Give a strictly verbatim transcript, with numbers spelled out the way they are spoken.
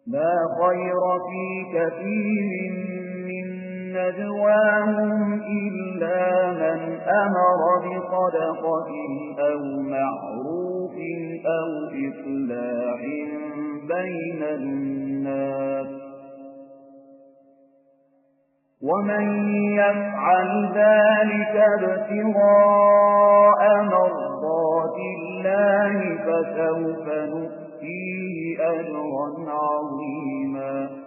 لا خير في كثير من نجواهم إلا من أمر بصدقة أو معروف أو إصلاح بين الناس ومن يفعل ذلك ابتغاء مرضات الله فسوف نؤتيه أجرا عظيما